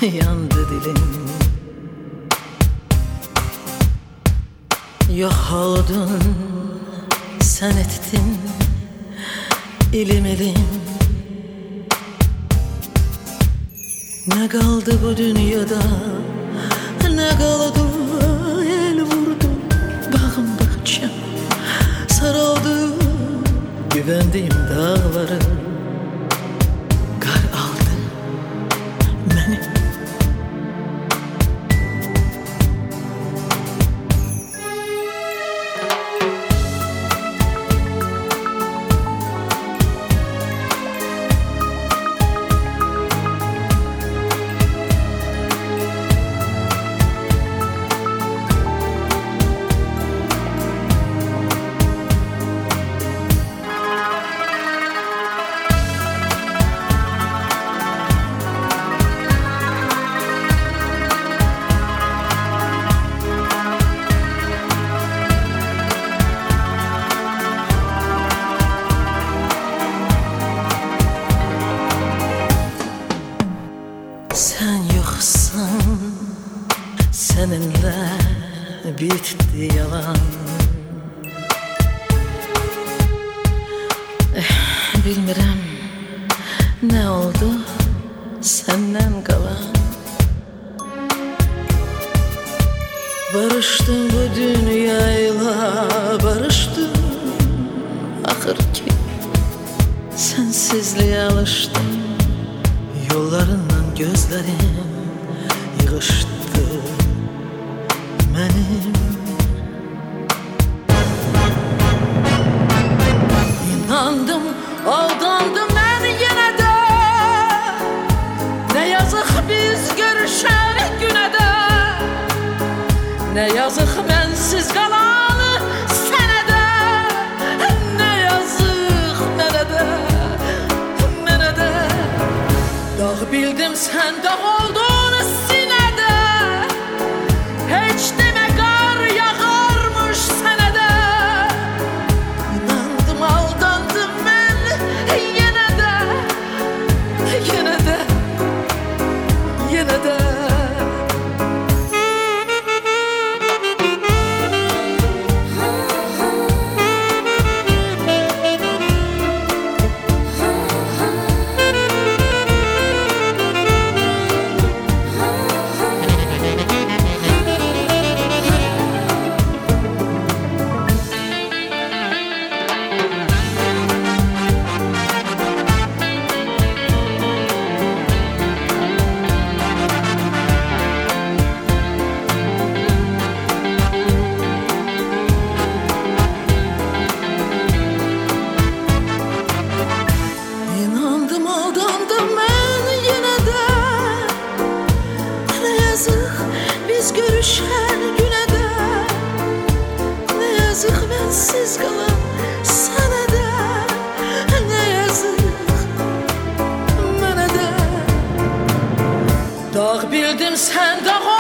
yandı dilim. Yok oldun, sen ettin ilim ilim. Ne kaldı bu dünyada, ne kaldı el vurdu. Bağım bahçem sarıldı, güvendiğim dağları kar aldı beni. Sen yoksan seninle bitti yalan. Bilmirəm ne oldu senden kalan. Barıştım bu dünyayla, barıştım ahır ki. Sensizliğe alıştım, yollarından gözlerim yığıştı benim. İnandım, aldandım ben yine de. Ne yazık biz görüşen güne de. Ne yazık bensiz kalalı sene de. Ne yazık mene de, mene de. Dağ bildim sen dağ oldun sinede. Hiç deme kar yağarmış senede. İnandım aldandım ben yine de. Yine de, yine de. Biz görüşen güne de. Ne yazık bensiz kalan sana da. Ne yazık bana da. Dağ bildim sen dağ